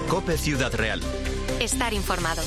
COPE Ciudad Real. Estar informado.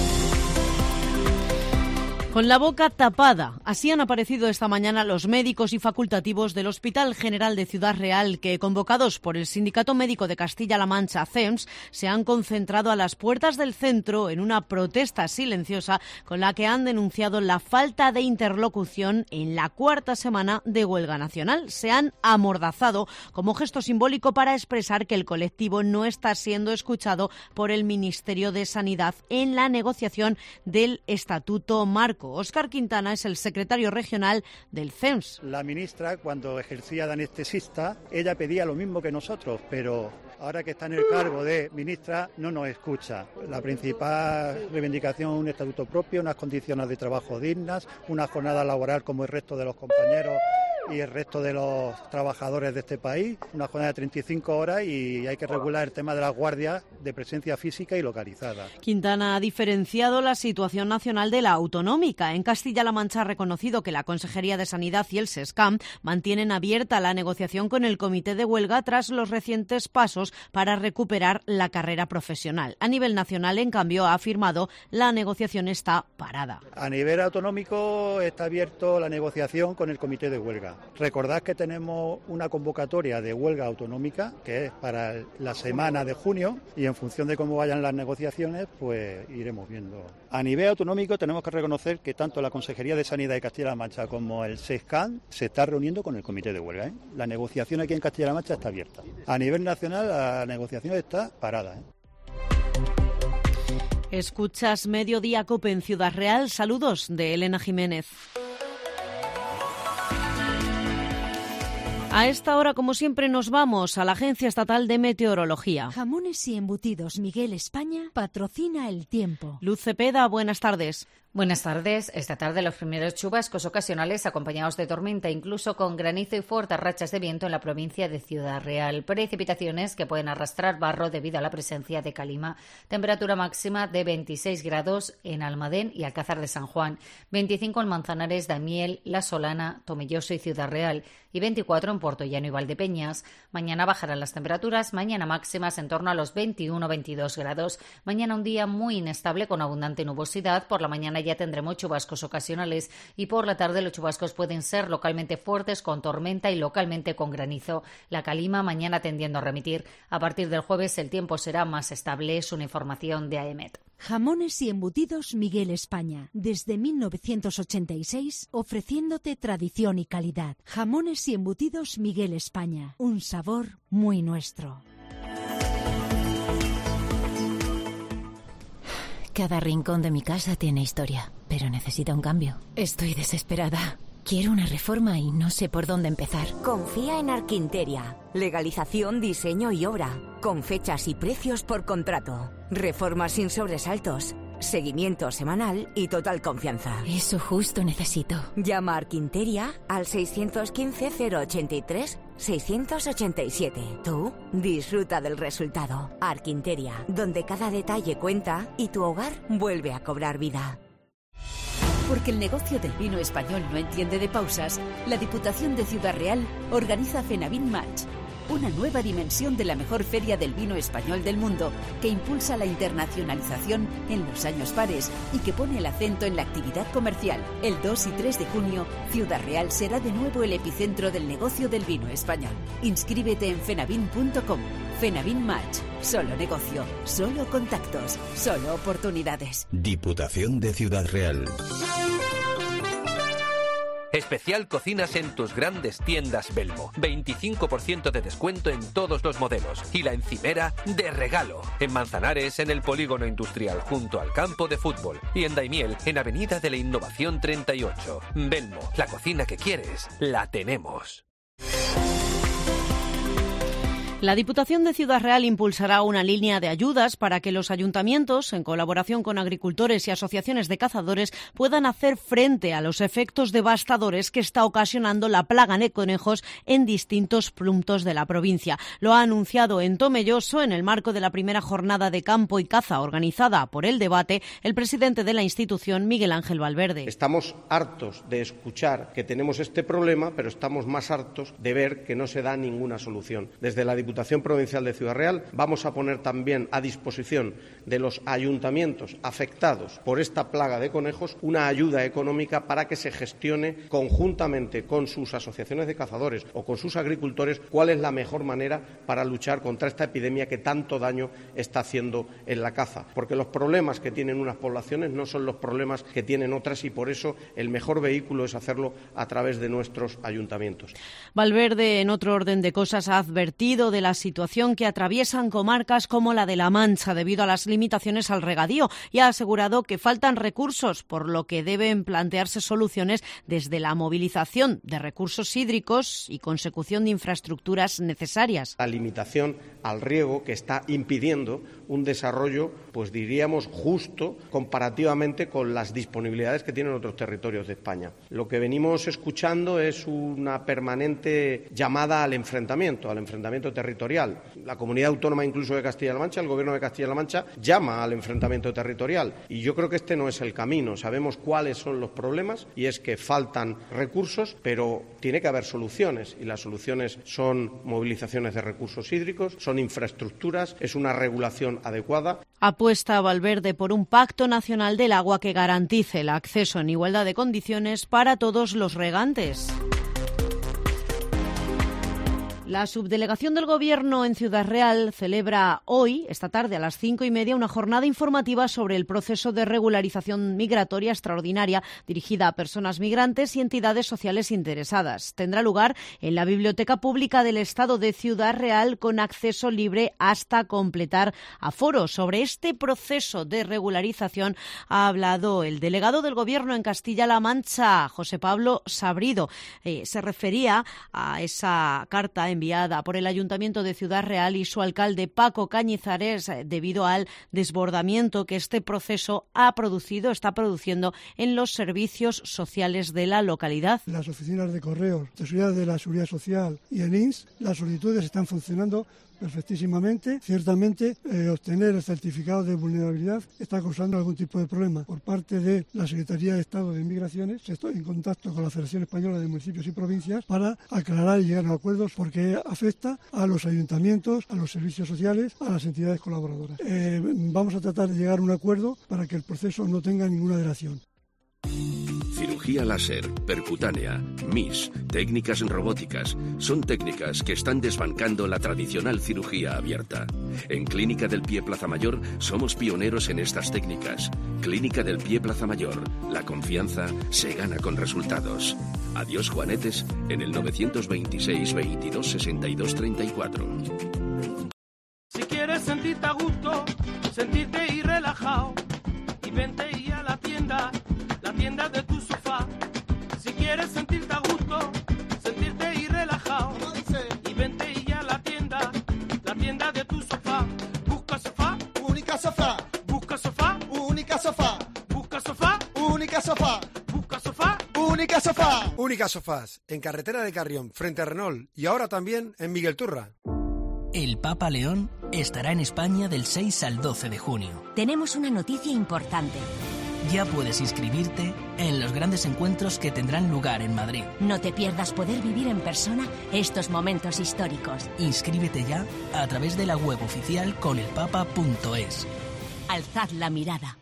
Con la boca tapada, así han aparecido esta mañana los médicos y facultativos del Hospital General de Ciudad Real que, convocados por el Sindicato Médico de Castilla-La Mancha, CEMS, se han concentrado a las puertas del centro en una protesta silenciosa con la que han denunciado la falta de interlocución en la cuarta semana de huelga nacional. Se han amordazado como gesto simbólico para expresar que el colectivo no está siendo escuchado por el Ministerio de Sanidad en la negociación del Estatuto Marco. Óscar Quintana es el secretario regional del CEMS. La ministra, cuando ejercía de anestesista, ella pedía lo mismo que nosotros, pero ahora que está en el cargo de ministra no nos escucha. La principal reivindicación es un estatuto propio, unas condiciones de trabajo dignas, una jornada laboral como el resto de los compañeros y el resto de los trabajadores de este país, una jornada de 35 horas y hay que regular el tema de las guardias de presencia física y localizada. Quintana ha diferenciado la situación nacional de la autonómica. En Castilla-La Mancha ha reconocido que la Consejería de Sanidad y el SESCAM mantienen abierta la negociación con el Comité de Huelga tras los recientes pasos para recuperar la carrera profesional. A nivel nacional, en cambio, ha afirmado la negociación está parada. A nivel autonómico está abierto la negociación con el Comité de Huelga. Recordad que tenemos una convocatoria de huelga autonómica que es para la semana de junio y en función de cómo vayan las negociaciones pues iremos viendo. A nivel autonómico tenemos que reconocer que tanto la Consejería de Sanidad de Castilla-La Mancha como el SESCAM se está reuniendo con el Comité de Huelga. La negociación aquí en Castilla-La Mancha está abierta. A nivel nacional la negociación está parada. Escuchas Mediodía COPE en Ciudad Real. Saludos de Elena Jiménez. A esta hora, como siempre, nos vamos a la Agencia Estatal de Meteorología. Jamones y embutidos Miguel España patrocina el tiempo. Luz Cepeda, buenas tardes. Buenas tardes. Esta tarde los primeros chubascos ocasionales acompañados de tormenta, incluso con granizo y fuertes rachas de viento en la provincia de Ciudad Real. Precipitaciones que pueden arrastrar barro debido a la presencia de calima. Temperatura máxima de 26 grados en Almadén y Alcázar de San Juan, 25 en Manzanares, Daimiel, La Solana, Tomelloso y Ciudad Real y 24 en Puertollano y Valdepeñas. Mañana bajarán las temperaturas, mañana máximas en torno a los 21-22 grados. Mañana un día muy inestable con abundante nubosidad. Por la mañana ya tendremos chubascos ocasionales y por la tarde los chubascos pueden ser localmente fuertes con tormenta y localmente con granizo. La calima mañana tendiendo a remitir. A partir del jueves el tiempo será más estable. Es una información de AEMET. Jamones y embutidos Miguel España. Desde 1986 ofreciéndote tradición y calidad. Jamones y embutidos Miguel España. Un sabor muy nuestro. Cada rincón de mi casa tiene historia, pero necesita un cambio. Estoy desesperada. Quiero una reforma y no sé por dónde empezar. Confía en Arquinteria. Legalización, diseño y obra. Con fechas y precios por contrato. Reformas sin sobresaltos. Seguimiento semanal y total confianza. Eso justo necesito. Llama a Arquinteria al 615-083-687. Tú disfruta del resultado. Arquinteria, donde cada detalle cuenta y tu hogar vuelve a cobrar vida. Porque el negocio del vino español no entiende de pausas, la Diputación de Ciudad Real organiza Fenavin Match, una nueva dimensión de la mejor feria del vino español del mundo que impulsa la internacionalización en los años pares y que pone el acento en la actividad comercial. El 2 y 3 de junio, Ciudad Real será de nuevo el epicentro del negocio del vino español. Inscríbete en fenavin.com. Fenavin Match. Solo negocio, solo contactos, solo oportunidades. Diputación de Ciudad Real. Especial cocinas en tus grandes tiendas Belmo. 25% de descuento en todos los modelos. Y la encimera de regalo. En Manzanares, en el Polígono Industrial, junto al campo de fútbol. Y en Daimiel, en Avenida de la Innovación 38. Belmo, la cocina que quieres, la tenemos. La Diputación de Ciudad Real impulsará una línea de ayudas para que los ayuntamientos, en colaboración con agricultores y asociaciones de cazadores, puedan hacer frente a los efectos devastadores que está ocasionando la plaga de conejos en distintos puntos de la provincia. Lo ha anunciado en Tomelloso, en el marco de la primera jornada de campo y caza organizada por El Debate, el presidente de la institución, Miguel Ángel Valverde. Estamos hartos de escuchar que tenemos este problema, pero estamos más hartos de ver que no se da ninguna solución. Desde la Diputación Diputación Provincial de Ciudad Real vamos a poner también a disposición de los ayuntamientos afectados por esta plaga de conejos una ayuda económica para que se gestione conjuntamente con sus asociaciones de cazadores o con sus agricultores cuál es la mejor manera para luchar contra esta epidemia que tanto daño está haciendo en la caza. Porque los problemas que tienen unas poblaciones no son los problemas que tienen otras y por eso el mejor vehículo es hacerlo a través de nuestros ayuntamientos. Valverde, en otro orden de cosas, ha advertido de la situación que atraviesan comarcas como la de La Mancha debido a las limitaciones al regadío y ha asegurado que faltan recursos, por lo que deben plantearse soluciones desde la movilización de recursos hídricos y consecución de infraestructuras necesarias. La limitación al riego que está impidiendo un desarrollo, pues diríamos, justo comparativamente con las disponibilidades que tienen otros territorios de España. Lo que venimos escuchando es una permanente llamada al enfrentamiento territorial. La comunidad autónoma incluso de Castilla-La Mancha, el Gobierno de Castilla-La Mancha, llama al enfrentamiento territorial y yo creo que este no es el camino. Sabemos cuáles son los problemas y es que faltan recursos, pero tiene que haber soluciones y las soluciones son movilizaciones de recursos hídricos, son infraestructuras, es una regulación adecuada. Apuesta Valverde por un pacto nacional del agua que garantice el acceso en igualdad de condiciones para todos los regantes. La subdelegación del Gobierno en Ciudad Real celebra hoy, esta tarde a las 5:30, una jornada informativa sobre el proceso de regularización migratoria extraordinaria dirigida a personas migrantes y entidades sociales interesadas. Tendrá lugar en la Biblioteca Pública del Estado de Ciudad Real con acceso libre hasta completar aforo. Sobre este proceso de regularización ha hablado el delegado del Gobierno en Castilla-La Mancha, José Pablo Sabrido. Se refería a esa carta enviada por el Ayuntamiento de Ciudad Real y su alcalde Paco Cañizares debido al desbordamiento que este proceso está produciendo en los servicios sociales de la localidad. Las oficinas de correos, tesorería de la Seguridad Social y el INS, las solicitudes están funcionando perfectísimamente. Ciertamente, obtener el certificado de vulnerabilidad está causando algún tipo de problema. Por parte de la Secretaría de Estado de Inmigraciones, estoy en contacto con la Federación Española de Municipios y Provincias para aclarar y llegar a acuerdos porque afecta a los ayuntamientos, a los servicios sociales, a las entidades colaboradoras. Vamos a tratar de llegar a un acuerdo para que el proceso no tenga ninguna dilación. Cirugía láser, percutánea, MIS, técnicas robóticas, son técnicas que están desbancando la tradicional cirugía abierta. En Clínica del Pie Plaza Mayor somos pioneros en estas técnicas. Clínica del Pie Plaza Mayor, la confianza se gana con resultados. Adiós Juanetes en el 926 22 62 34. Si quieres sentirte a gusto, sentirte y relajado, y vente y a la tienda de tu sofá. Si quieres sentirte a gusto, sentirte y relajado, y vente y a la tienda de tu sofá. Busca sofá, única sofá. Busca sofá, única sofá. Busca sofá, única sofá. Busca sofá, única sofá. Única Sofás, en Carretera de Carrión, frente a Renault, y ahora también en Miguel Turra. El Papa León estará en España del 6 al 12 de junio. Tenemos una noticia importante. Ya puedes inscribirte en los grandes encuentros que tendrán lugar en Madrid. No te pierdas poder vivir en persona estos momentos históricos. Inscríbete ya a través de la web oficial conelpapa.es. Alzad la mirada.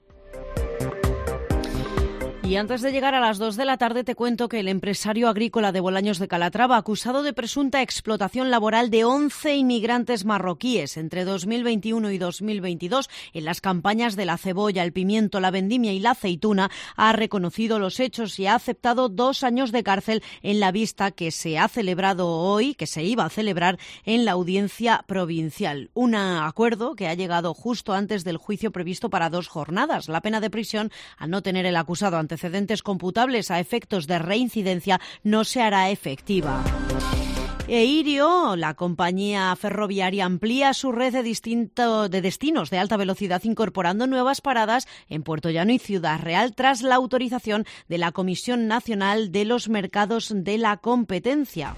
Y antes de llegar a las 2 de la tarde te cuento que el empresario agrícola de Bolaños de Calatrava, acusado de presunta explotación laboral de 11 inmigrantes marroquíes entre 2021 y 2022 en las campañas de la cebolla, el pimiento, la vendimia y la aceituna, ha reconocido los hechos y ha aceptado 2 años de cárcel en la vista que se ha celebrado hoy, que se iba a celebrar en la audiencia provincial. Un acuerdo que ha llegado justo antes del juicio previsto para 2 jornadas. La pena de prisión, al no tener el acusado antecedentes computables a efectos de reincidencia, no se hará efectiva. Eirio, la compañía ferroviaria, amplía su red de destinos de alta velocidad incorporando nuevas paradas en Puerto Llano y Ciudad Real tras la autorización de la Comisión Nacional de los Mercados de la Competencia.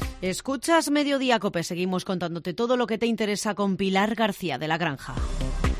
Escuchas Mediodía COPE, seguimos contándote todo lo que te interesa con Pilar García de la Granja.